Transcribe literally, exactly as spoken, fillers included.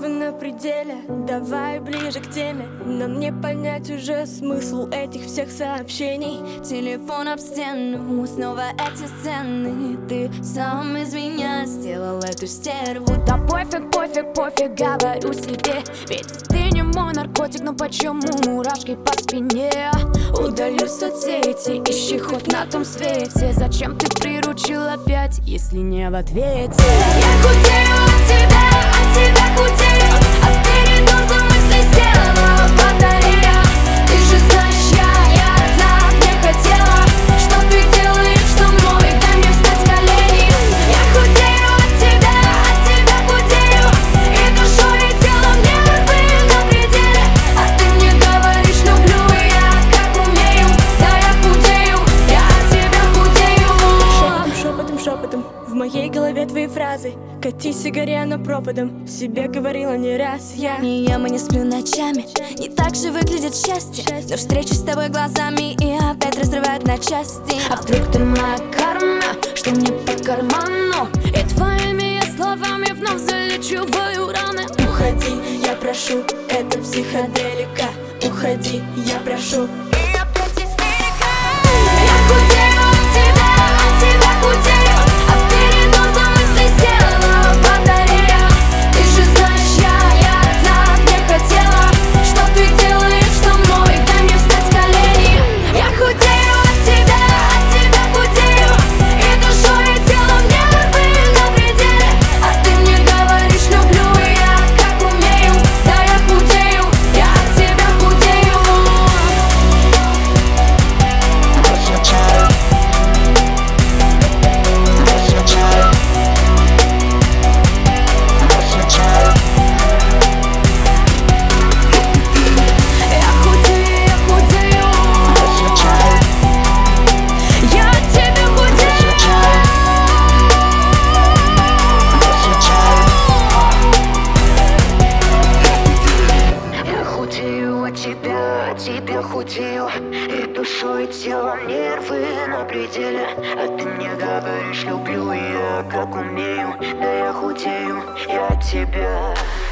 нервы на пределе. Давай ближе к теме, нам не понять уже смысл этих всех сообщений. Телефон об стену, снова эти сцены. Ты сам из меня сделал эту стерву. Да пофиг, пофиг, пофиг, говорю себе. Ведь ты не мой наркотик, но почему мурашки по спине? Удалю соцсети, ищи хоть на том свете. Зачем ты приручил опять, если не в ответе? Я худею от тебя, от тебя худею. От передоза мыслей села батарея. Ты же знаешь, я, я так не хотела. Что ты делаешь со мной? Дай мне встать с колени. Я худею от тебя, от тебя худею. И душой, и телом нервы на пределе. А ты мне говоришь, люблю, и я как умею. Да я худею, я от тебя худею. Шепотом, шепотом, шепотом в моей голове твои фразы. Катись и гори, оно пропадом. Себе говорила не раз я. Не ем и не сплю ночами. Не так же выглядит счастье. Но встречу с тобой глазами и опять разрывает на части. А вдруг ты моя карма, что мне по карману? И твоими я словами вновь залечу твою раны. Уходи, я прошу, это психоделика. Уходи, я прошу. И опять истерика. Я худею от тебя, от тебя худею. От передоза мыслей села батарея. Ты же знаешь, я, я так не хотела. Что ты делаешь со мной? Дай мне встать с колени. Я худею от тебя, от тебя худею. И душой, и телом нервы на пределе. А ты мне говоришь, люблю, и я как умею. Да я худею, я от тебя худею. Я худею, я худею. Я от тебя худею. Я худею от тебя, от тебя худею. И душой, и телом нервы на пределе. А ты мне говоришь, люблю, и я как умею. Да я худею, я от тебя.